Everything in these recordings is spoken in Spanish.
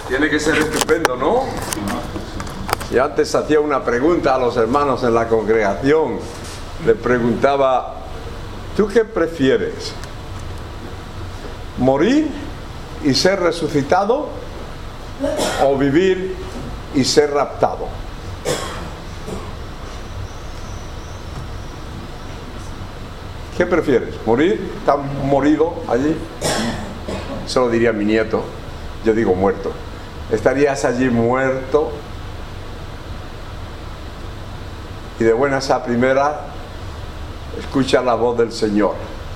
Tiene que ser estupendo, ¿no? Y antes hacía una pregunta a los hermanos en la congregación. Les preguntaba, ¿tú qué prefieres? ¿Morir y ser resucitado o vivir y ser raptado? ¿Qué prefieres? ¿Morir? ¿Está morido allí? Eso lo diría mi nieto. Yo digo muerto. ¿Estarías allí muerto? Y de buenas a primeras escucha la voz del Señor.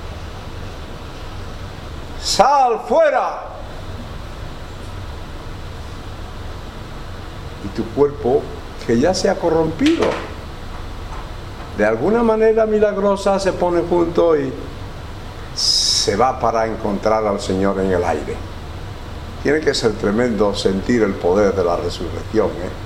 ¡Sal fuera! Y tu cuerpo, que ya se ha corrompido, de alguna manera milagrosa se pone junto y se va para encontrar al Señor en el aire. Tiene que ser tremendo sentir el poder de la resurrección,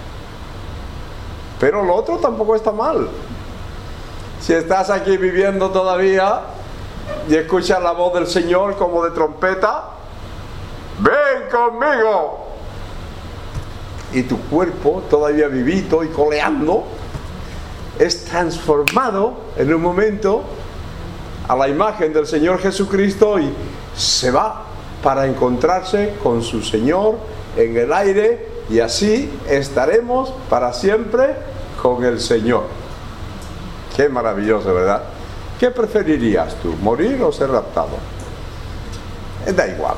Pero lo otro tampoco está mal. Si estás aquí viviendo todavía y escuchas la voz del Señor como de trompeta, ¡ven conmigo! Y tu cuerpo, todavía vivito y coleando, es transformado en un momento a la imagen del Señor Jesucristo y se va para encontrarse con su Señor en el aire, y así estaremos para siempre con el Señor. Qué maravilloso, ¿verdad? ¿Qué preferirías tú, morir o ser raptado? Da igual.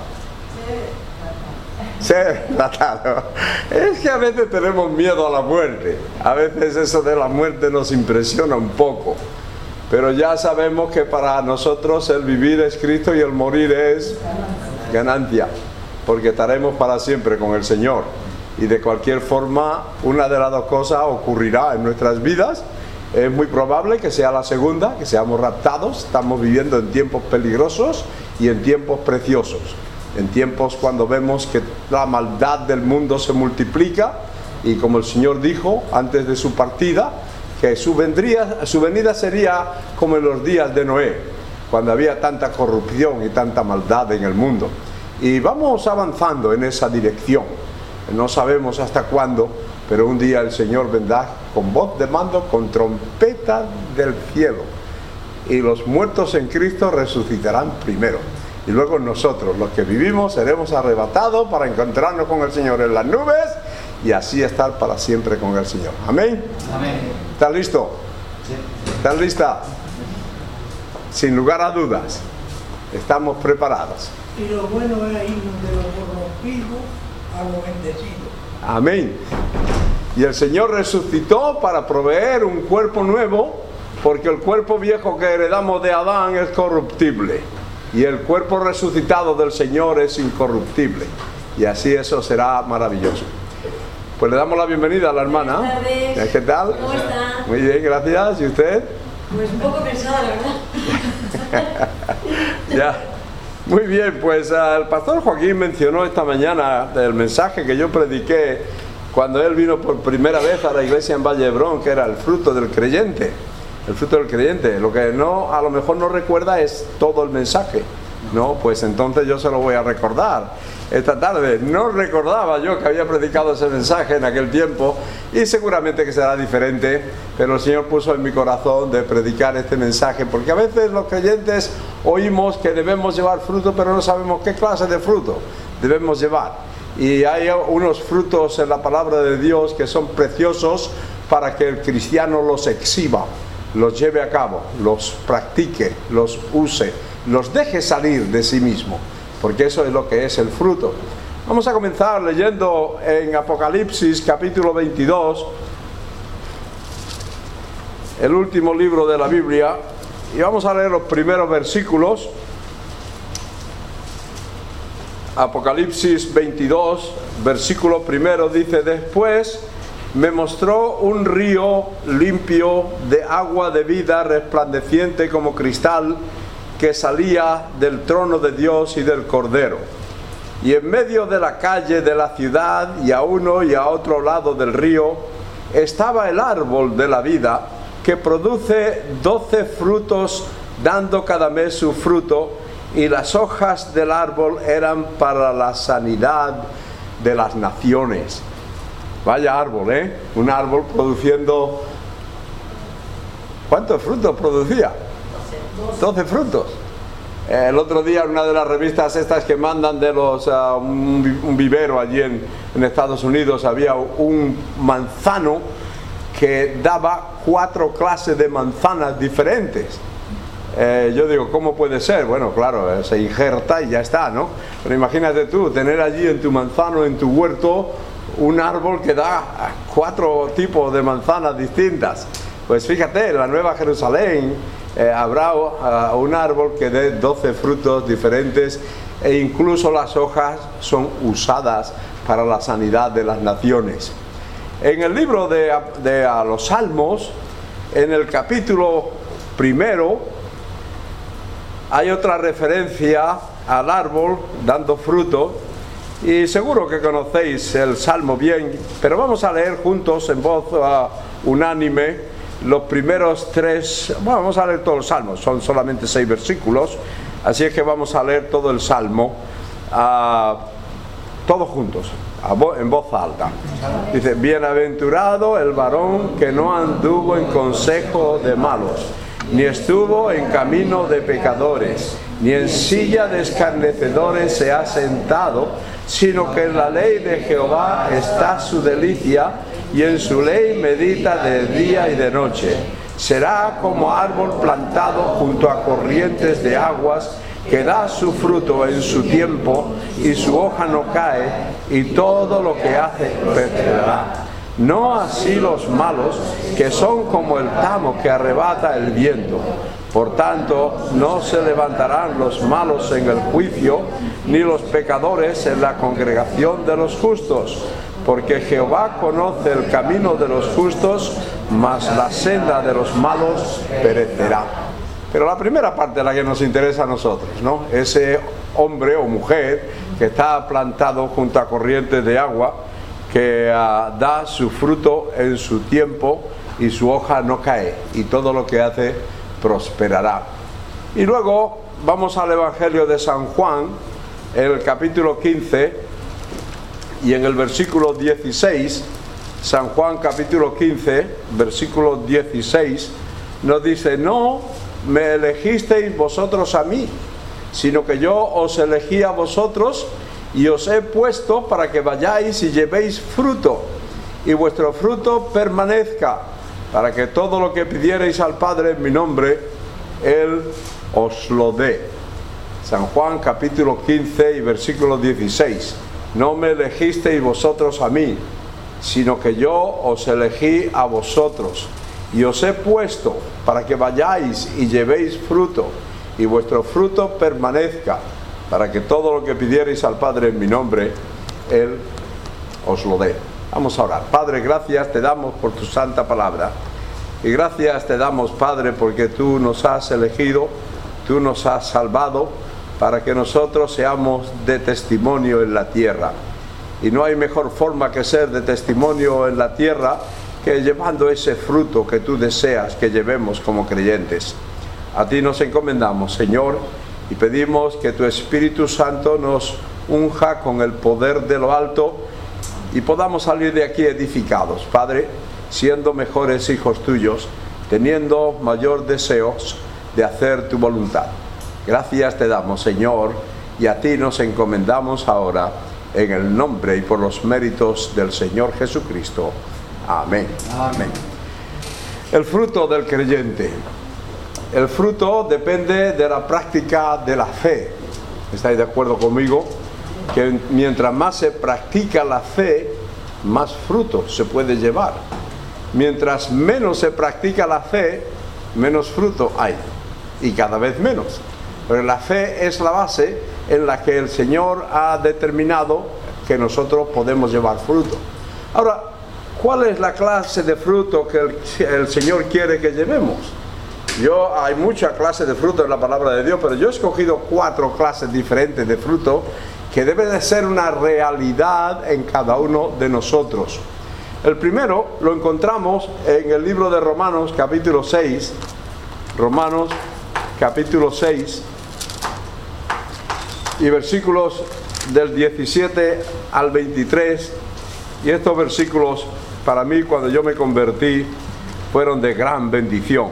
Ser raptado. Es que a veces tenemos miedo a la muerte. A veces eso de la muerte nos impresiona un poco. Pero ya sabemos que para nosotros el vivir es Cristo y el morir es ganancia, porque estaremos para siempre con el Señor. Y de cualquier forma, una de las dos cosas ocurrirá en nuestras vidas. Es muy probable que sea la segunda, que seamos raptados. Estamos viviendo en tiempos peligrosos y en tiempos preciosos. En tiempos cuando vemos que la maldad del mundo se multiplica, y como el Señor dijo antes de su partida, que su venida sería como en los días de Noé, cuando había tanta corrupción y tanta maldad en el mundo. Y vamos avanzando en esa dirección. No sabemos hasta cuándo, pero un día el Señor vendrá con voz de mando, con trompeta del cielo, y los muertos en Cristo resucitarán primero, y luego nosotros, los que vivimos, seremos arrebatados para encontrarnos con el Señor en las nubes y así estar para siempre con el Señor. Amén. Amén. ¿Estás listo? Sí. ¿Estás lista? Sin lugar a dudas, estamos preparados. Y lo bueno es irnos de lo corrompido a lo bendecido. Amén. Y el Señor resucitó para proveer un cuerpo nuevo, porque el cuerpo viejo que heredamos de Adán es corruptible, y el cuerpo resucitado del Señor es incorruptible, y así eso será maravilloso. Pues le damos la bienvenida a la hermana. Buenas tardes. ¿Qué tal? ¿Cómo está? Muy bien, gracias. ¿Y usted? Pues un poco cansada, la verdad. Ya. Muy bien, pues el pastor Joaquín mencionó esta mañana el mensaje que yo prediqué cuando él vino por primera vez a la iglesia en Valle de Hebrón, que era el fruto del creyente. El fruto del creyente. Lo que a lo mejor no recuerda es todo el mensaje. No, pues entonces yo se lo voy a recordar esta tarde. No recordaba yo que había predicado ese mensaje en aquel tiempo, y seguramente que será diferente, pero el Señor puso en mi corazón de predicar este mensaje, porque a veces los creyentes oímos que debemos llevar fruto, pero no sabemos qué clase de fruto debemos llevar. Y hay unos frutos en la palabra de Dios que son preciosos para que el cristiano los exhiba, los lleve a cabo, los practique, los use, los deje salir de sí mismo, porque eso es lo que es el fruto. Vamos a comenzar leyendo en Apocalipsis capítulo 22, el último libro de la Biblia, y vamos a leer los primeros versículos. Apocalipsis 22, versículo primero, dice: después me mostró un río limpio de agua de vida, resplandeciente como cristal, que salía del trono de Dios y del Cordero. Y en medio de la calle de la ciudad, y a uno y a otro lado del río, estaba el árbol de la vida, que produce 12 frutos, dando cada mes su fruto, y las hojas del árbol eran para la sanidad de las naciones. Vaya árbol, ¿eh? Un árbol produciendo... ¿Cuántos frutos producía? 12 frutos. El otro día en una de las revistas estas que mandan de los un vivero allí en Estados Unidos, había un manzano que daba 4 clases de manzanas diferentes. Yo digo, ¿cómo puede ser? Bueno, claro, se injerta y ya está, ¿no? Pero imagínate tú, tener allí en tu manzano, en tu huerto, un árbol que da 4 tipos de manzanas distintas. Pues fíjate, en la Nueva Jerusalén habrá un árbol que dé 12 frutos diferentes, e incluso las hojas son usadas para la sanidad de las naciones. En el libro de los Salmos, en el capítulo 1, hay otra referencia al árbol dando fruto, y seguro que conocéis el Salmo bien, pero vamos a leer juntos en voz unánime los primeros 3, bueno, vamos a leer todos los Salmos, son solamente 6 versículos, así es que vamos a leer todo el Salmo, todos juntos, en voz alta. Dice: bienaventurado el varón que no anduvo en consejo de malos, ni estuvo en camino de pecadores, ni en silla de escarnecedores se ha sentado, sino que en la ley de Jehová está su delicia, y en su ley medita de día y de noche. Será como árbol plantado junto a corrientes de aguas, que da su fruto en su tiempo, y su hoja no cae, y todo lo que hace prosperará. No así los malos, que son como el tamo que arrebata el viento. Por tanto, no se levantarán los malos en el juicio, ni los pecadores en la congregación de los justos. Porque Jehová conoce el camino de los justos, mas la senda de los malos perecerá. Pero la primera parte es la que nos interesa a nosotros, ¿no? Ese hombre o mujer que está plantado junto a corrientes de agua, que da su fruto en su tiempo, y su hoja no cae, y todo lo que hace prosperará. Y luego vamos al Evangelio de San Juan, en el capítulo 15, y en el versículo 16, San Juan capítulo 15, versículo 16, nos dice: no me elegisteis vosotros a mí, sino que yo os elegí a vosotros, y os he puesto para que vayáis y llevéis fruto, y vuestro fruto permanezca, para que todo lo que pidiereis al Padre en mi nombre, Él os lo dé. San Juan capítulo 15 y versículo 16. No me elegisteis vosotros a mí, sino que yo os elegí a vosotros, y os he puesto para que vayáis y llevéis fruto, y vuestro fruto permanezca, para que todo lo que pidiereis al Padre en mi nombre, Él os lo dé. Vamos a orar. Padre, gracias te damos por tu santa palabra, y gracias te damos, Padre, porque tú nos has elegido, tú nos has salvado, para que nosotros seamos de testimonio en la tierra. Y no hay mejor forma que ser de testimonio en la tierra que llevando ese fruto que tú deseas que llevemos como creyentes. A ti nos encomendamos, Señor, y pedimos que tu Espíritu Santo nos unja con el poder de lo alto, y podamos salir de aquí edificados, Padre, siendo mejores hijos tuyos, teniendo mayor deseos de hacer tu voluntad. Gracias te damos, Señor, y a ti nos encomendamos ahora, en el nombre y por los méritos del Señor Jesucristo. Amén. Amén. El fruto del creyente. El fruto depende de la práctica de la fe. ¿Estáis de acuerdo conmigo? Que mientras más se practica la fe, más fruto se puede llevar. Mientras menos se practica la fe, menos fruto hay, y cada vez menos. Pero la fe es la base en la que el Señor ha determinado que nosotros podemos llevar fruto. Ahora, ¿cuál es la clase de fruto que el Señor quiere que llevemos? Hay muchas clases de fruto en la palabra de Dios, pero yo he escogido 4 clases diferentes de fruto que deben de ser una realidad en cada uno de nosotros. El primero lo encontramos en el libro de Romanos capítulo 6. Romanos capítulo 6. y versículos del 17 al 23, y estos versículos para mí cuando yo me convertí fueron de gran bendición.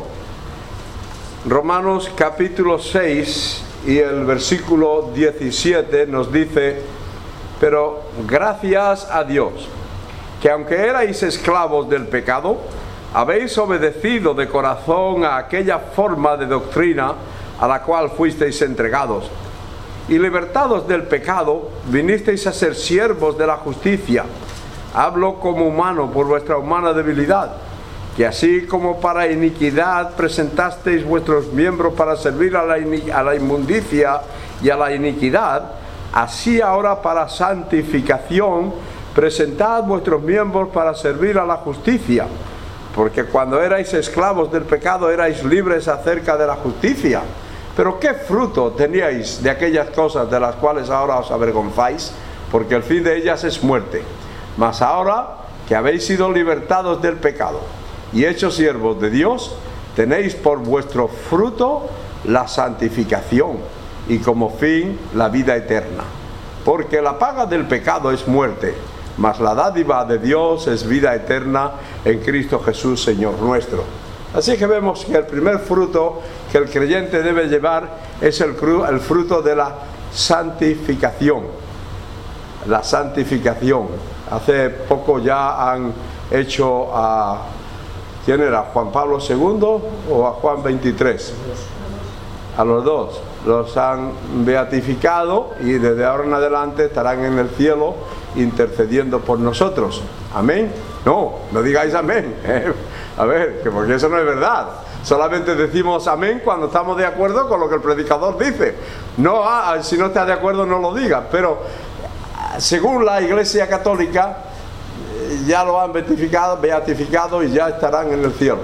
Romanos capítulo 6 y el versículo 17 nos dice: pero gracias a Dios, que aunque erais esclavos del pecado, habéis obedecido de corazón a aquella forma de doctrina a la cual fuisteis entregados, y libertados del pecado, vinisteis a ser siervos de la justicia. Hablo como humano por vuestra humana debilidad, que así como para iniquidad presentasteis vuestros miembros para servir a la inmundicia y a la iniquidad, así ahora para santificación presentad vuestros miembros para servir a la justicia. Porque cuando erais esclavos del pecado erais libres acerca de la justicia. Pero ¿qué fruto teníais de aquellas cosas de las cuales ahora os avergonzáis? Porque el fin de ellas es muerte. Mas ahora que habéis sido libertados del pecado y hechos siervos de Dios, tenéis por vuestro fruto la santificación y como fin la vida eterna. Porque la paga del pecado es muerte, mas la dádiva de Dios es vida eterna en Cristo Jesús, Señor nuestro. Así que vemos que el primer fruto que el creyente debe llevar es el fruto de la santificación. La santificación. Hace poco ya han hecho a... ¿quién era? ¿Juan Pablo II o a Juan 23? A los dos. Los han beatificado y desde ahora en adelante estarán en el cielo intercediendo por nosotros. ¿Amén? No digáis amén. A ver, que porque eso no es verdad. Solamente decimos amén cuando estamos de acuerdo con lo que el predicador dice. No, si no estás de acuerdo no lo digas. Pero según la Iglesia Católica ya lo han beatificado y ya estarán en el cielo.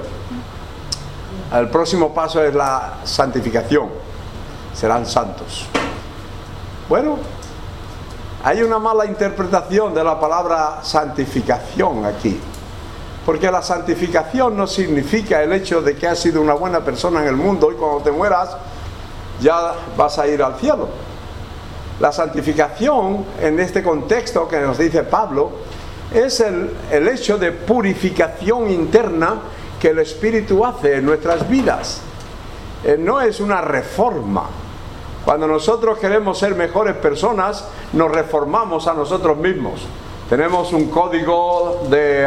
El próximo paso es la santificación. Serán santos. Bueno, hay una mala interpretación de la palabra santificación aquí, porque la santificación no significa el hecho de que has sido una buena persona en el mundo y cuando te mueras ya vas a ir al cielo. La santificación en este contexto que nos dice Pablo es el hecho de purificación interna que el Espíritu hace en nuestras vidas. No es una reforma. Cuando nosotros queremos ser mejores personas, nos reformamos a nosotros mismos. Tenemos un código de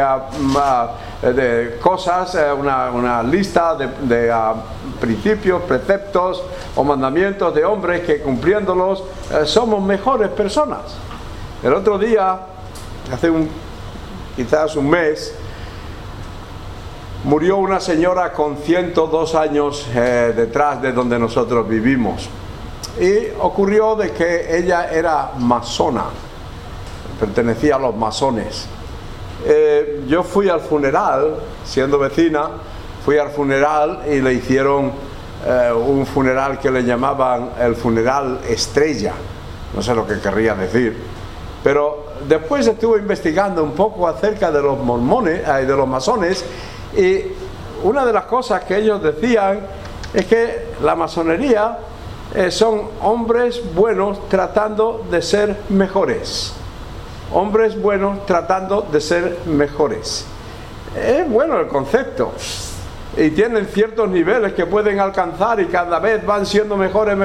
cosas, una lista de principios, preceptos o mandamientos de hombres que cumpliéndolos somos mejores personas. El otro día, hace quizás un mes, murió una señora con 102 años detrás de donde nosotros vivimos. Y ocurrió de que ella era masona, pertenecía a los masones. Yo fui al funeral, siendo vecina, fui al funeral y le hicieron un funeral que le llamaban el funeral estrella. No sé lo que querría decir. Pero después estuve investigando un poco acerca de los mormones, de los masones, y una de las cosas que ellos decían es que la masonería son hombres buenos tratando de ser mejores. Hombres buenos tratando de ser mejores. Es bueno el concepto. Y tienen ciertos niveles que pueden alcanzar y cada vez van siendo mejores.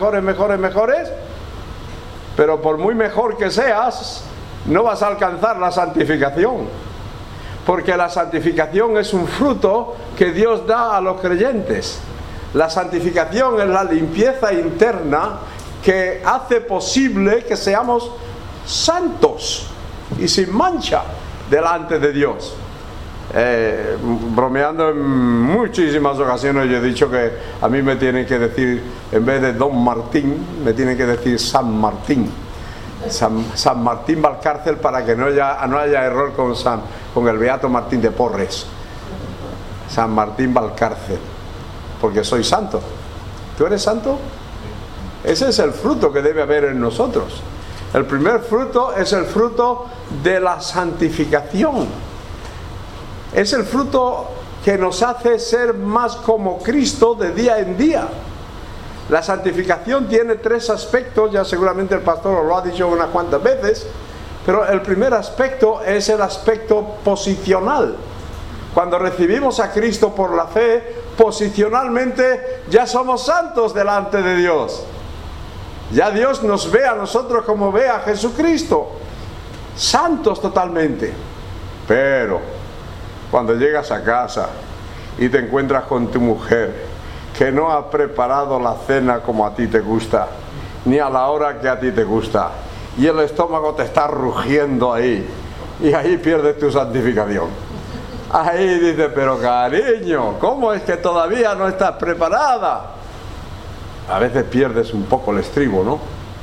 Pero por muy mejor que seas, no vas a alcanzar la santificación. Porque la santificación es un fruto que Dios da a los creyentes. La santificación es la limpieza interna que hace posible que seamos santos y sin mancha delante de Dios. Bromeando en muchísimas ocasiones yo he dicho que a mí me tienen que decir, en vez de Don Martín, me tienen que decir San Martín. San Martín Valcárcel, para que no haya error con el Beato Martín de Porres. San Martín Valcárcel, porque soy santo. ¿Tú eres santo? Ese es el fruto que debe haber en nosotros. El primer fruto es el fruto de la santificación. Es el fruto que nos hace ser más como Cristo de día en día. La santificación tiene 3 aspectos, ya seguramente el pastor lo ha dicho unas cuantas veces, pero el primer aspecto es el aspecto posicional. Cuando recibimos a Cristo por la fe, posicionalmente ya somos santos delante de Dios. Ya Dios nos ve a nosotros como ve a Jesucristo, santos totalmente. Pero cuando llegas a casa y te encuentras con tu mujer que no ha preparado la cena como a ti te gusta, ni a la hora que a ti te gusta, y el estómago te está rugiendo ahí, y ahí pierdes tu santificación. Ahí dices, pero cariño, ¿cómo es que todavía no estás preparada? A veces pierdes un poco el estribo, ¿no?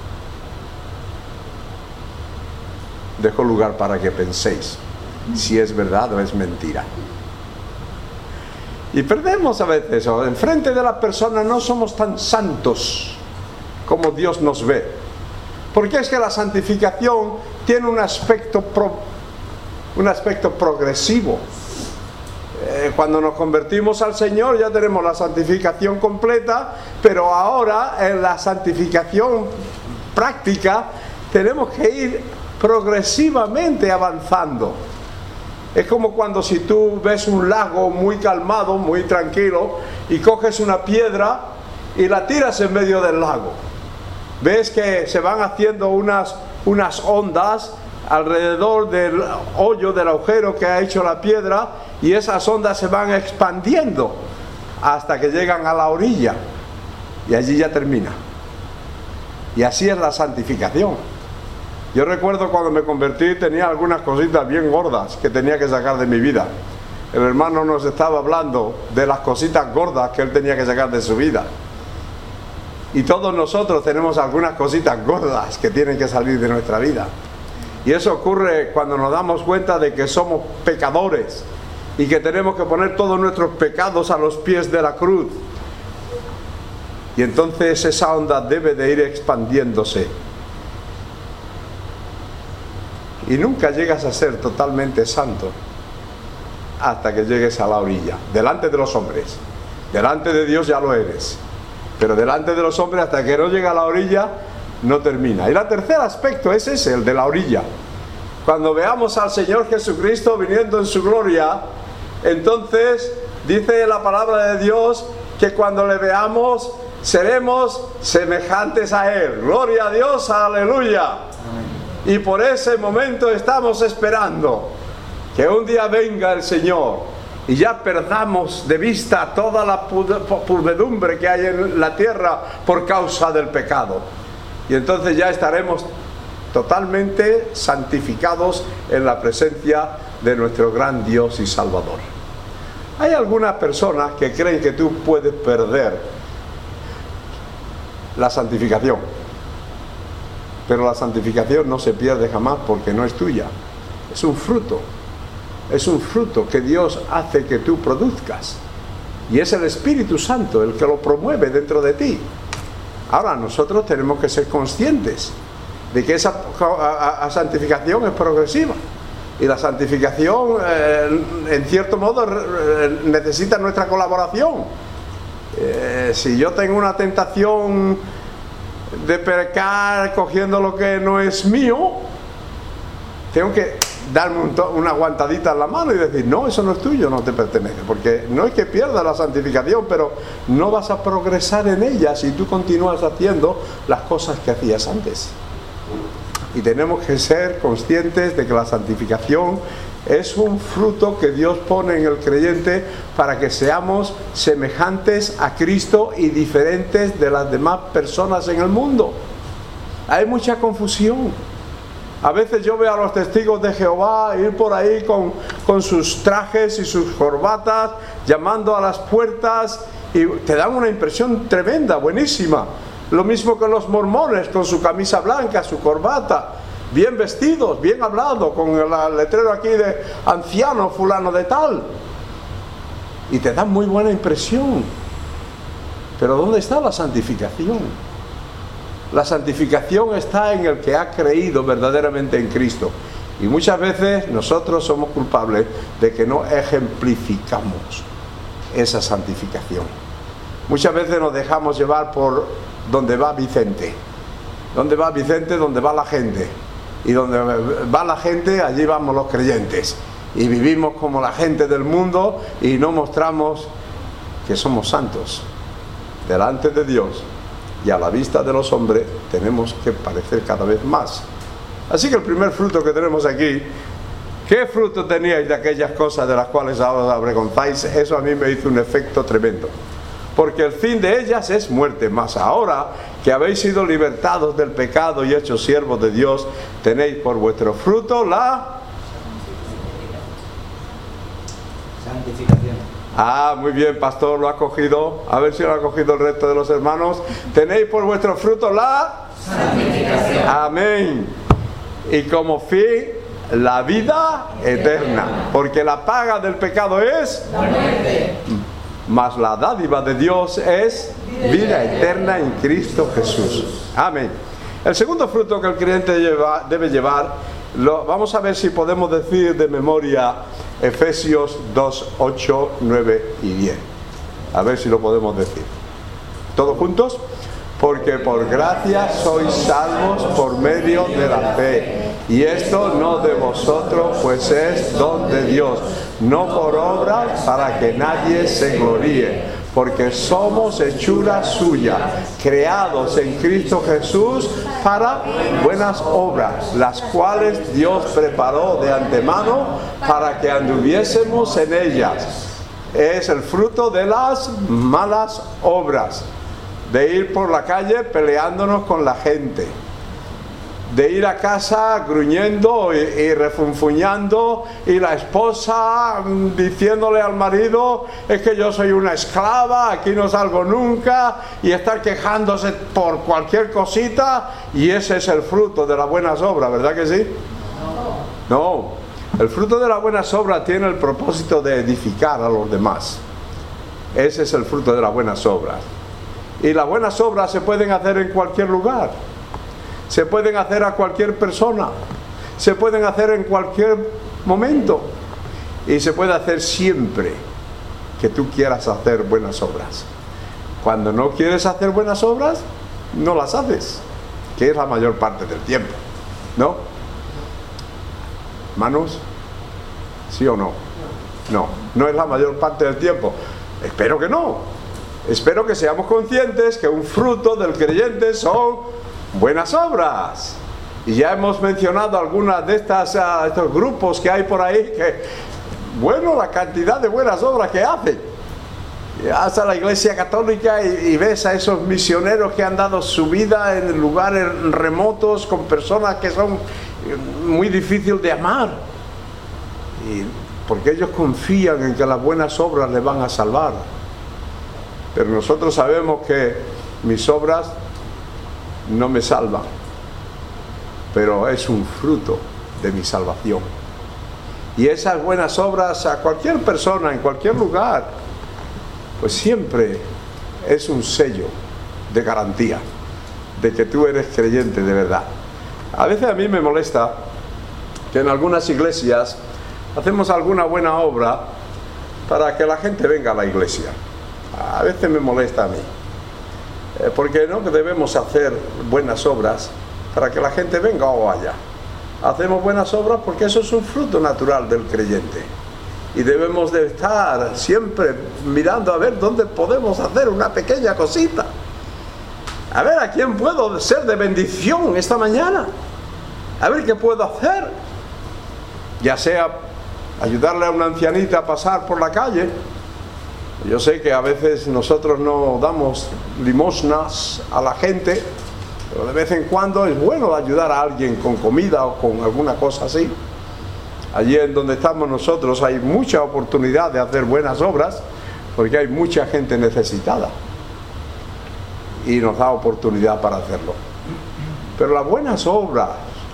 Dejo lugar para que penséis si es verdad o es mentira. Y perdemos a veces, o enfrente de la persona no somos tan santos como Dios nos ve. Porque es que la santificación tiene un aspecto progresivo. Cuando nos convertimos al Señor ya tenemos la santificación completa, pero ahora en la santificación práctica tenemos que ir progresivamente avanzando. Es como cuando si tú ves un lago muy calmado, muy tranquilo, y coges una piedra y la tiras en medio del lago. Ves que se van haciendo unas ondas alrededor del hoyo, del agujero que ha hecho la piedra, y esas ondas se van expandiendo hasta que llegan a la orilla, y allí ya termina. Y así es la santificación. Yo recuerdo cuando me convertí tenía algunas cositas bien gordas que tenía que sacar de mi vida. El hermano nos estaba hablando de las cositas gordas que él tenía que sacar de su vida. Y todos nosotros tenemos algunas cositas gordas que tienen que salir de nuestra vida. Y eso ocurre cuando nos damos cuenta de que somos pecadores y que tenemos que poner todos nuestros pecados a los pies de la cruz. Y entonces esa onda debe de ir expandiéndose. Y nunca llegas a ser totalmente santo hasta que llegues a la orilla, delante de los hombres. Delante de Dios ya lo eres, pero delante de los hombres hasta que no llega a la orilla no termina. Y el tercer aspecto es ese, el de la orilla. Cuando veamos al Señor Jesucristo viniendo en su gloria, entonces dice la palabra de Dios que cuando le veamos seremos semejantes a Él. Gloria a Dios, aleluya. Y por ese momento estamos esperando que un día venga el Señor y ya perdamos de vista toda la podredumbre que hay en la tierra por causa del pecado. Y entonces ya estaremos totalmente santificados en la presencia de nuestro gran Dios y Salvador. Hay algunas personas que creen que tú puedes perder la santificación. Pero la santificación no se pierde jamás porque no es tuya. Es un fruto. Es un fruto que Dios hace que tú produzcas. Y es el Espíritu Santo el que lo promueve dentro de ti. Ahora nosotros tenemos que ser conscientes de que esa santificación es progresiva. Y la santificación, en cierto modo, necesita nuestra colaboración. Si yo tengo una tentación de pecar cogiendo lo que no es mío, tengo que darme una aguantadita en la mano y decir, no, eso no es tuyo, no te pertenece, porque no es que pierdas la santificación, pero no vas a progresar en ella si tú continúas haciendo las cosas que hacías antes. Y tenemos que ser conscientes de que la santificación es un fruto que Dios pone en el creyente para que seamos semejantes a Cristo y diferentes de las demás personas en el mundo. Hay mucha confusión. A veces yo veo a los testigos de Jehová ir por ahí con sus trajes y sus corbatas, llamando a las puertas, y te dan una impresión tremenda, buenísima. Lo mismo que los mormones, con su camisa blanca, su corbata, bien vestidos, bien hablados, con el letrero aquí de anciano fulano de tal, y te dan muy buena impresión. Pero ¿dónde está la santificación? La santificación está en el que ha creído verdaderamente en Cristo. Y muchas veces nosotros somos culpables de que no ejemplificamos esa santificación. Muchas veces nos dejamos llevar por donde va Vicente. Donde va Vicente, donde va la gente. Y donde va la gente, allí vamos los creyentes. Y vivimos como la gente del mundo y no mostramos que somos santos. Delante de Dios y a la vista de los hombres tenemos que parecer cada vez más. Así que el primer fruto que tenemos aquí, ¿qué fruto teníais de aquellas cosas de las cuales ahora os avergonzáis? Eso a mí me hizo un efecto tremendo. Porque el fin de ellas es muerte. Mas ahora que habéis sido libertados del pecado y hechos siervos de Dios, tenéis por vuestro fruto la santificación. Muy bien, pastor, lo ha cogido. A ver si lo ha cogido el resto de los hermanos. Tenéis por vuestro fruto la santificación. Amén. Y como fin, la vida eterna. Porque la paga del pecado es La muerte. mas la dádiva de Dios es vida eterna en Cristo Jesús. Amén. El segundo fruto que el creyente debe llevar, vamos a ver si podemos decir de memoria Efesios 2, 8, 9 y 10. A ver si lo podemos decir. ¿Todos juntos? Porque por gracia sois salvos por medio de la fe. Y esto no de vosotros, pues es don de Dios, no por obras para que nadie se gloríe, porque somos hechura suya, creados en Cristo Jesús para buenas obras, las cuales Dios preparó de antemano para que anduviésemos en ellas. Es el fruto de las malas obras, de ir por la calle peleándonos con la gente, de ir a casa gruñendo y refunfuñando, y la esposa diciéndole al marido: es que yo soy una esclava, aquí no salgo nunca, y estar quejándose por cualquier cosita. Y ese es el fruto de las buenas obras, ¿verdad que sí? No, el fruto de las buenas obras tiene el propósito de edificar a los demás. Ese es el fruto de las buenas obras. Y las buenas obras se pueden hacer en cualquier lugar, se pueden hacer a cualquier persona, se pueden hacer en cualquier momento, y se puede hacer siempre que tú quieras hacer buenas obras. Cuando no quieres hacer buenas obras, no las haces, que es la mayor parte del tiempo, ¿no? ¿Manos? ¿Sí o no? No, no es la mayor parte del tiempo. Espero que no. Espero que seamos conscientes que un fruto del creyente son buenas obras. Y ya hemos mencionado algunas de estos grupos que hay por ahí, que, bueno, la cantidad de buenas obras que hacen. Hasta la Iglesia Católica y ves a esos misioneros que han dado su vida en lugares remotos con personas que son muy difíciles de amar. Y porque ellos confían en que las buenas obras les van a salvar. Pero nosotros sabemos que mis obras no me salvan, pero es un fruto de mi salvación. Y esas buenas obras a cualquier persona, en cualquier lugar, pues siempre es un sello de garantía de que tú eres creyente de verdad. A veces a mí me molesta que en algunas iglesias hacemos alguna buena obra para que la gente venga a la iglesia. A veces me molesta a mí, porque no debemos hacer buenas obras para que la gente venga o vaya. Hacemos buenas obras porque eso es un fruto natural del creyente, y debemos de estar siempre mirando a ver dónde podemos hacer una pequeña cosita, a ver a quién puedo ser de bendición esta mañana, a ver qué puedo hacer, ya sea ayudarle a una ancianita a pasar por la calle. Yo sé que a veces nosotros no damos limosnas a la gente, pero de vez en cuando es bueno ayudar a alguien con comida o con alguna cosa así. Allí en donde estamos nosotros hay mucha oportunidad de hacer buenas obras, porque hay mucha gente necesitada y nos da oportunidad para hacerlo. Pero las buenas obras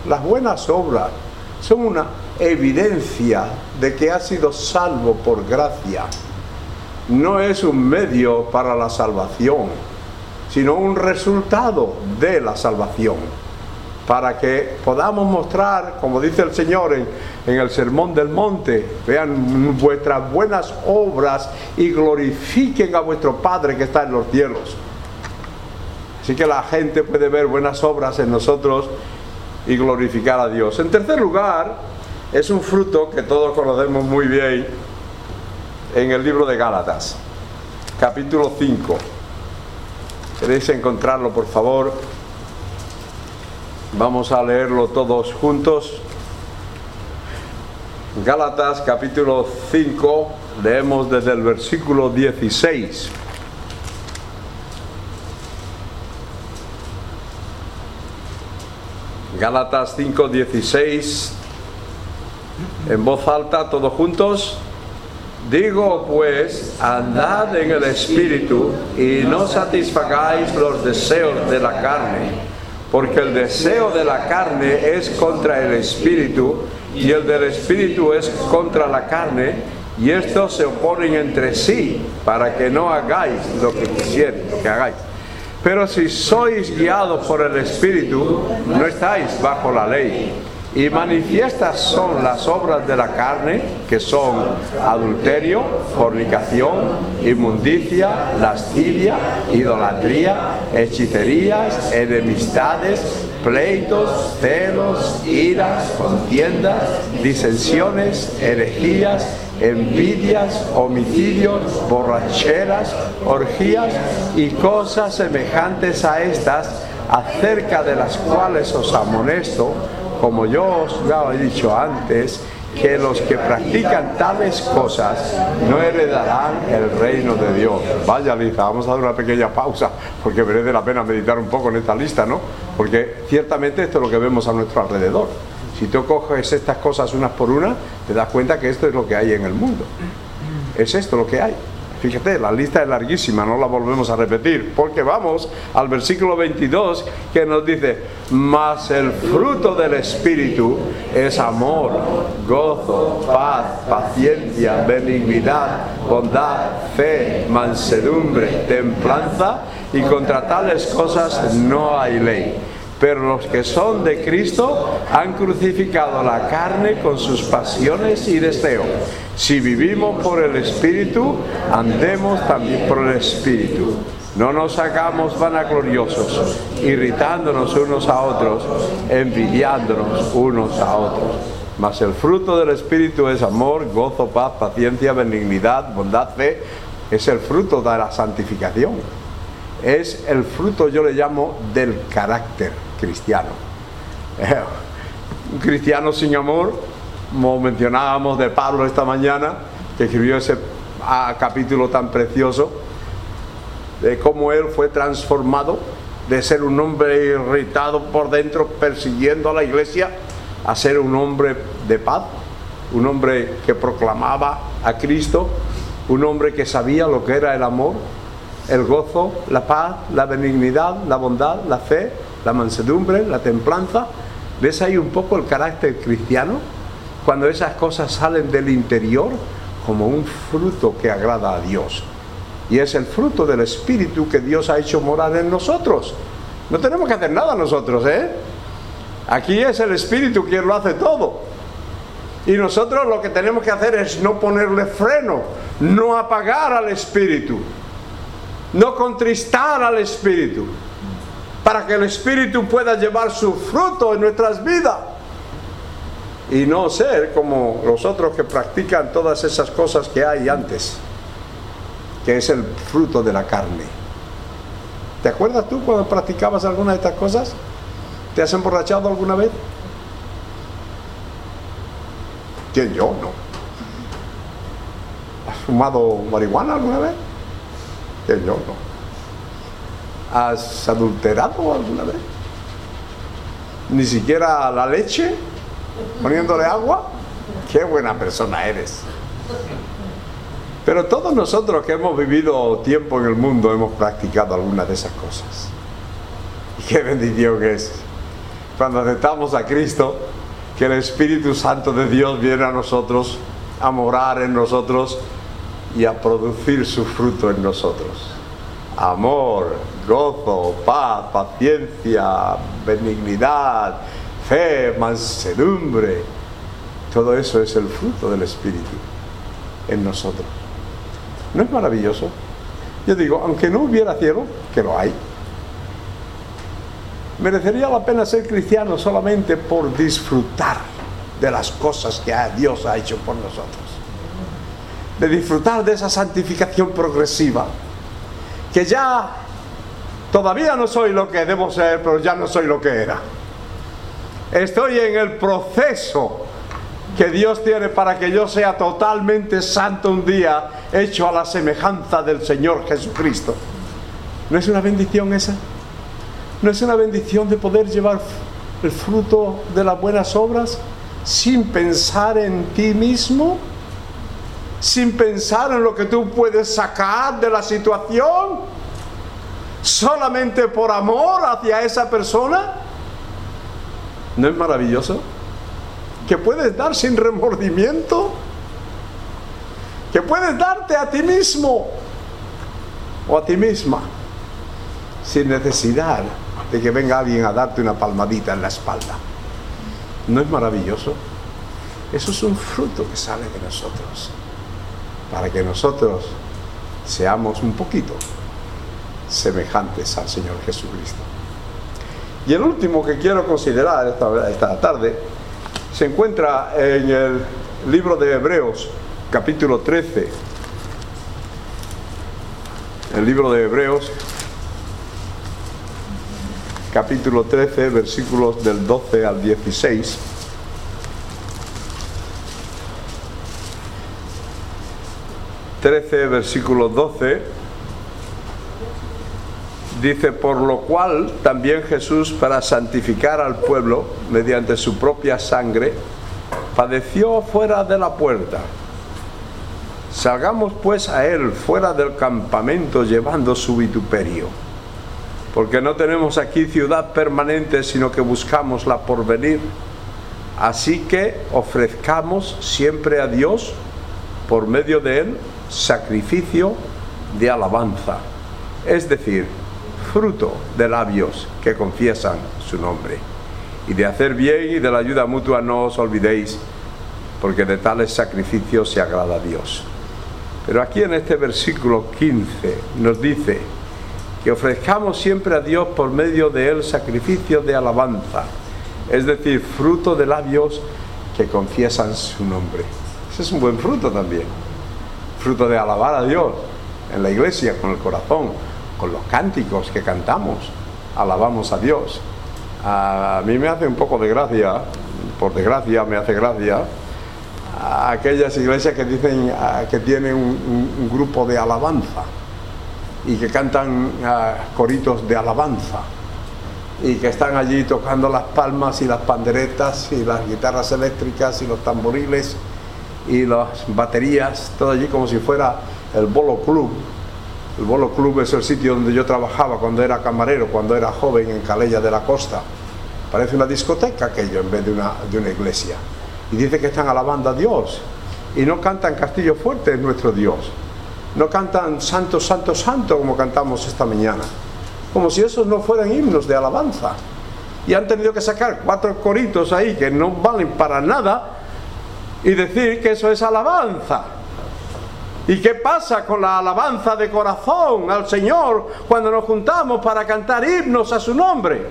son una evidencia de que has sido salvo por gracia. No es un medio para la salvación, sino un resultado de la salvación. para que podamos mostrar, como dice el Señor en el Sermón del Monte, vean vuestras buenas obras y glorifiquen a vuestro Padre que está en los cielos. Así que la gente puede ver buenas obras en nosotros y glorificar a Dios. En tercer lugar, es un fruto que todos conocemos muy bien en el libro de Gálatas, capítulo 5. ¿Queréis encontrarlo, por favor? Vamos a leerlo todos juntos. Gálatas capítulo 5, leemos desde el versículo 16. Gálatas 5, 16. En voz alta, todos juntos. Digo pues, andad en el Espíritu y no satisfagáis los deseos de la carne. Porque el deseo de la carne es contra el Espíritu, y el del Espíritu es contra la carne, y estos se oponen entre sí, para que no hagáis lo que quisierais, lo que hagáis. Pero si sois guiados por el Espíritu, no estáis bajo la ley. Y manifiestas son las obras de la carne, que son adulterio, fornicación, inmundicia, lascivia, idolatría, hechicerías, enemistades, pleitos, celos, iras, contiendas, disensiones, herejías, envidias, homicidios, borracheras, orgías y cosas semejantes a estas, acerca de las cuales os amonesto, como yo os lo he dicho antes, que los que practican tales cosas no heredarán el reino de Dios. Vaya lista, vamos a dar una pequeña pausa, porque merece la pena meditar un poco en esta lista, ¿no? Porque ciertamente esto es lo que vemos a nuestro alrededor. Si tú coges estas cosas unas por una, te das cuenta que esto es lo que hay en el mundo. Es esto lo que hay. Fíjate, la lista es larguísima, no la volvemos a repetir, porque vamos al versículo 22 que nos dice: mas el fruto del Espíritu es amor, gozo, paz, paciencia, benignidad, bondad, fe, mansedumbre, templanza, y contra tales cosas no hay ley. Pero los que son de Cristo han crucificado la carne con sus pasiones y deseos. Si vivimos por el Espíritu, andemos también por el Espíritu. No nos hagamos vanagloriosos, irritándonos unos a otros, envidiándonos unos a otros. Mas el fruto del Espíritu es amor, gozo, paz, paciencia, benignidad, bondad, fe. Es el fruto de la santificación. Es el fruto, yo le llamo, del carácter cristiano. Un cristiano sin amor, como mencionábamos de Pablo esta mañana, que escribió ese capítulo tan precioso, de cómo él fue transformado de ser un hombre irritado por dentro, persiguiendo a la iglesia, a ser un hombre de paz, un hombre que proclamaba a Cristo, un hombre que sabía lo que era el amor, el gozo, la paz, la benignidad, la bondad, la fe, la mansedumbre, la templanza. ¿Ves ahí un poco el carácter cristiano? Cuando esas cosas salen del interior como un fruto que agrada a Dios. Y es el fruto del Espíritu que Dios ha hecho morar en nosotros. No tenemos que hacer nada nosotros, Aquí es el Espíritu quien lo hace todo. Y nosotros lo que tenemos que hacer es no ponerle freno, no apagar al Espíritu, no contristar al Espíritu, para que el Espíritu pueda llevar su fruto en nuestras vidas. Y no ser como los otros que practican todas esas cosas que hay antes, que es el fruto de la carne. ¿Te acuerdas tú cuando practicabas alguna de estas cosas? ¿Te has emborrachado alguna vez? ¿Quién? Yo no. ¿Has fumado marihuana alguna vez? ¿Quién? Yo no. ¿Has adulterado alguna vez? ¿Ni siquiera la leche? ¿Poniéndole agua? ¡Qué buena persona eres! Pero todos nosotros que hemos vivido tiempo en el mundo hemos practicado alguna de esas cosas. Y qué bendición que es cuando aceptamos a Cristo, que el Espíritu Santo de Dios viene a nosotros, a morar en nosotros y a producir su fruto en nosotros. amor, gozo, paz, paciencia, benignidad, fe, mansedumbre. Todo eso es el fruto del Espíritu en nosotros. ¿No es maravilloso? Yo digo, aunque no hubiera cielo, que lo hay, merecería la pena ser cristiano solamente por disfrutar de las cosas que Dios ha hecho por nosotros, de disfrutar de esa santificación progresiva, que ya todavía no soy lo que debo ser, pero ya no soy lo que era. Estoy en el proceso que Dios tiene para que yo sea totalmente santo un día, hecho a la semejanza del Señor Jesucristo. ¿No es una bendición esa? ¿No es una bendición de poder llevar el fruto de las buenas obras sin pensar en ti mismo? Sin pensar en lo que tú puedes sacar de la situación, solamente por amor hacia esa persona. ¿No es maravilloso? Que puedes dar sin remordimiento, que puedes darte a ti mismo o a ti misma sin necesidad de que venga alguien a darte una palmadita en la espalda. ¿No es maravilloso? Eso es un fruto que sale de nosotros, para que nosotros seamos un poquito semejantes al Señor Jesucristo. Y el último que quiero considerar esta tarde se encuentra en el libro de Hebreos, capítulo 13. El libro de Hebreos, capítulo 13, versículos del 12 al 16. Versículo 12, dice: por lo cual también Jesús, para santificar al pueblo mediante su propia sangre, padeció fuera de la puerta. Salgamos pues a él fuera del campamento llevando su vituperio, porque no tenemos aquí ciudad permanente, sino que buscamos la porvenir. Así que ofrezcamos siempre a Dios, por medio de él, sacrificio de alabanza, es decir, fruto de labios que confiesan su nombre. Y de hacer bien y de la ayuda mutua no os olvidéis, porque de tales sacrificios se agrada a Dios. Pero aquí en este versículo 15 nos dice que ofrezcamos siempre a Dios por medio de él sacrificio de alabanza, es decir, fruto de labios que confiesan su nombre. Ese es un buen fruto también, fruto de alabar a Dios en la iglesia con el corazón, con los cánticos que cantamos, alabamos a Dios. A mí me hace un poco de gracia, por desgracia me hace gracia, a aquellas iglesias que dicen que tienen un grupo de alabanza y que cantan coritos de alabanza y que están allí tocando las palmas y las panderetas y las guitarras eléctricas y los tamboriles y las baterías, todo allí como si fuera el Bolo Club. El Bolo Club es el sitio donde yo trabajaba cuando era camarero, cuando era joven, en Calella de la Costa. Parece una discoteca aquello en vez de una iglesia. Y dice que están alabando a Dios. Y no cantan Castillo Fuerte es nuestro Dios. No cantan Santo, Santo, Santo como cantamos esta mañana. Como si esos no fueran himnos de alabanza. Y han tenido que sacar 4 coritos ahí que no valen para nada y decir que eso es alabanza. ¿Y qué pasa con la alabanza de corazón al Señor cuando nos juntamos para cantar himnos a su nombre?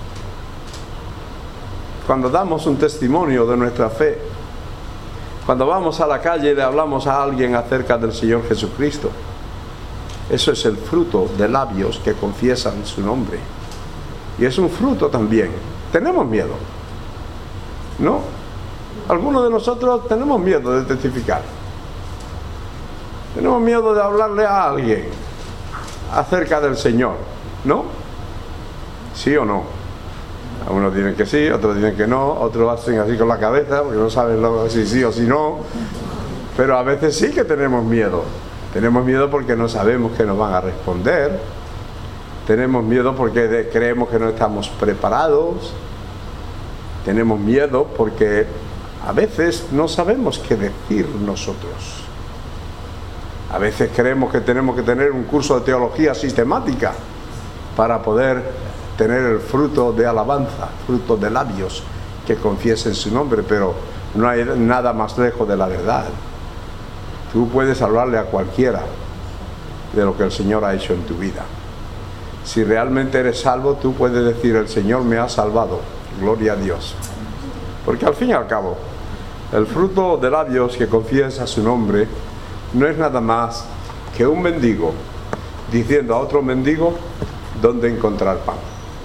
Cuando damos un testimonio de nuestra fe, cuando vamos a la calle y le hablamos a alguien acerca del Señor Jesucristo, eso es el fruto de labios que confiesan su nombre. Y es un fruto también. Tenemos miedo, ¿no? Algunos de nosotros tenemos miedo de testificar. Tenemos miedo de hablarle a alguien acerca del Señor, ¿no? ¿Sí o no? Algunos dicen que sí, otros dicen que no, otros hacen así con la cabeza porque no saben si sí o si no. Pero a veces sí que tenemos miedo. Tenemos miedo porque no sabemos que nos van a responder. Tenemos miedo porque creemos que no estamos preparados. Tenemos miedo porque a veces no sabemos qué decir nosotros. A veces creemos que tenemos que tener un curso de teología sistemática para poder tener el fruto de alabanza, fruto de labios que confiesen su nombre, pero no hay nada más lejos de la verdad. Tú puedes hablarle a cualquiera de lo que el Señor ha hecho en tu vida. Si realmente eres salvo, tú puedes decir: el Señor me ha salvado, gloria a Dios. Porque al fin y al cabo, el fruto de labios que confiesa su nombre no es nada más que un mendigo diciendo a otro mendigo dónde encontrar pan.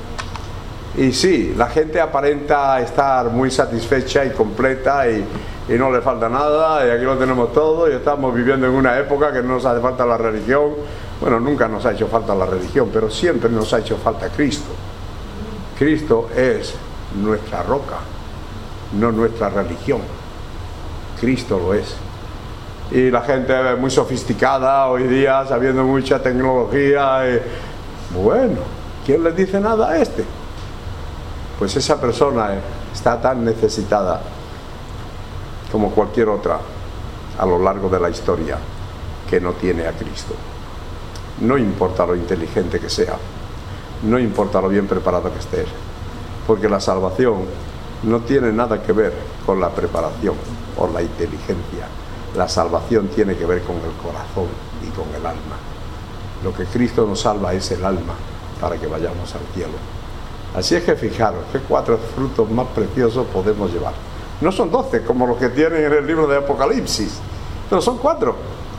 Y sí, la gente aparenta estar muy satisfecha y completa y no le falta nada, y aquí lo tenemos todo, y estamos viviendo en una época que no nos hace falta la religión. Bueno, nunca nos ha hecho falta la religión, pero siempre nos ha hecho falta Cristo. Cristo es nuestra roca, no nuestra religión. Cristo lo es. Y la gente muy sofisticada hoy día, sabiendo mucha tecnología, bueno, ¿quién les dice nada a este? Pues esa persona está tan necesitada como cualquier otra a lo largo de la historia que no tiene a Cristo. No importa lo inteligente que sea, no importa lo bien preparado que estés, porque la salvación no tiene nada que ver con la preparación o la inteligencia. La salvación tiene que ver con el corazón y con el alma. Lo que Cristo nos salva es el alma para que vayamos al cielo. Así es que fijaros qué 4 frutos más preciosos podemos llevar. No son 12 como los que tienen en el libro de Apocalipsis, pero son 4.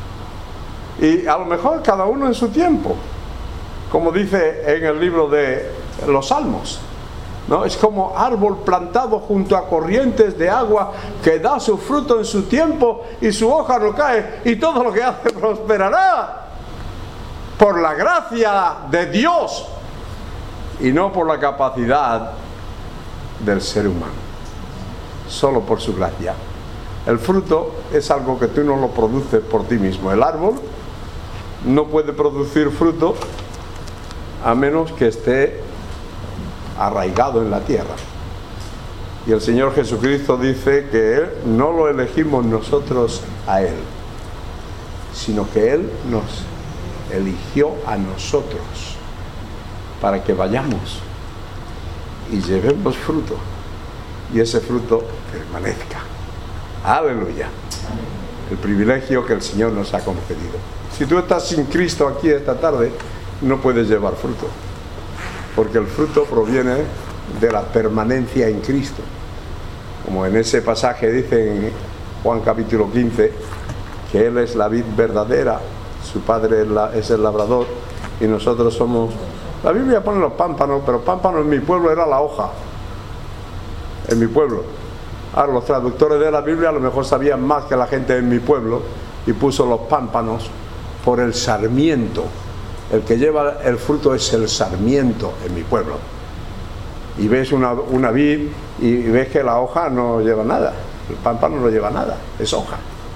Y a lo mejor cada uno en su tiempo, como dice en el libro de los Salmos, ¿no? Es como árbol plantado junto a corrientes de agua que da su fruto en su tiempo y su hoja no cae y todo lo que hace prosperará por la gracia de Dios y no por la capacidad del ser humano, solo por su gracia. El fruto es algo que tú no lo produces por ti mismo. El árbol no puede producir fruto a menos que esté arraigado en la tierra. Y el Señor Jesucristo dice que no lo elegimos nosotros a Él, sino que Él nos eligió a nosotros para que vayamos y llevemos fruto y ese fruto permanezca. Aleluya. El privilegio que el Señor nos ha concedido. Si tú estás sin Cristo aquí esta tarde, no puedes llevar fruto, porque el fruto proviene de la permanencia en Cristo. Como en ese pasaje dice en Juan capítulo 15, que Él es la vid verdadera, su Padre es el labrador, y nosotros somos... La Biblia pone los pámpanos, pero pámpano en mi pueblo era la hoja. En mi pueblo. Ahora los traductores de la Biblia a lo mejor sabían más que la gente en mi pueblo, y puso los pámpanos por el sarmiento. El que lleva el fruto es el sarmiento en mi pueblo. Y ves una vid y ves que la hoja no lleva nada, el pámpano no lleva nada, es hoja.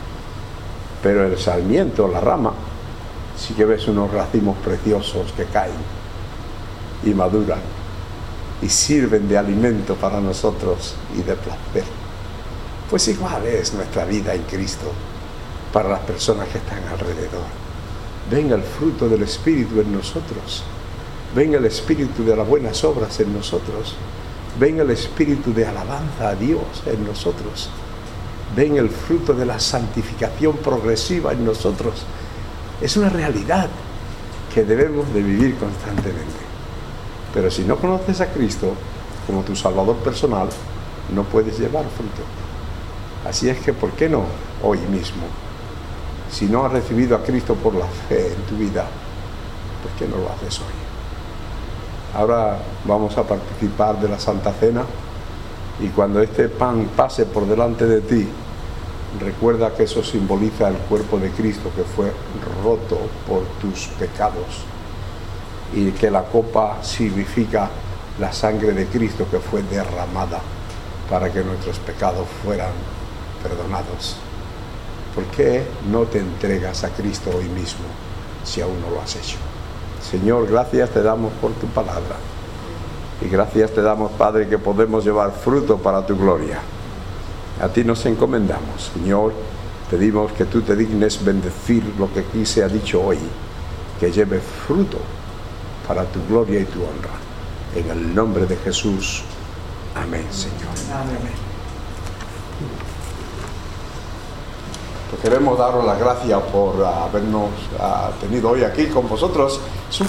Pero el sarmiento, la rama, sí que ves unos racimos preciosos que caen y maduran y sirven de alimento para nosotros y de placer. Pues igual es nuestra vida en Cristo para las personas que están alrededor. Venga el fruto del Espíritu en nosotros, venga el Espíritu de las buenas obras en nosotros, venga el Espíritu de alabanza a Dios en nosotros, venga el fruto de la santificación progresiva en nosotros. Es una realidad que debemos de vivir constantemente. Pero si no conoces a Cristo como tu Salvador personal, no puedes llevar fruto. Así es que, ¿por qué no hoy mismo? Si no has recibido a Cristo por la fe en tu vida, ¿por qué no lo haces hoy? Ahora vamos a participar de la Santa Cena, y cuando este pan pase por delante de ti, recuerda que eso simboliza el cuerpo de Cristo que fue roto por tus pecados, y que la copa significa la sangre de Cristo que fue derramada para que nuestros pecados fueran perdonados. ¿Por qué no te entregas a Cristo hoy mismo si aún no lo has hecho? Señor, gracias te damos por tu palabra, y gracias te damos, Padre, que podemos llevar fruto para tu gloria. A ti nos encomendamos, Señor, Pedimos que tú te dignes bendecir lo que aquí se ha dicho hoy, que lleve fruto para tu gloria y tu honra. En el nombre de Jesús. Amén, Señor. Amén. Pues queremos daros las gracias por habernos tenido hoy aquí con vosotros.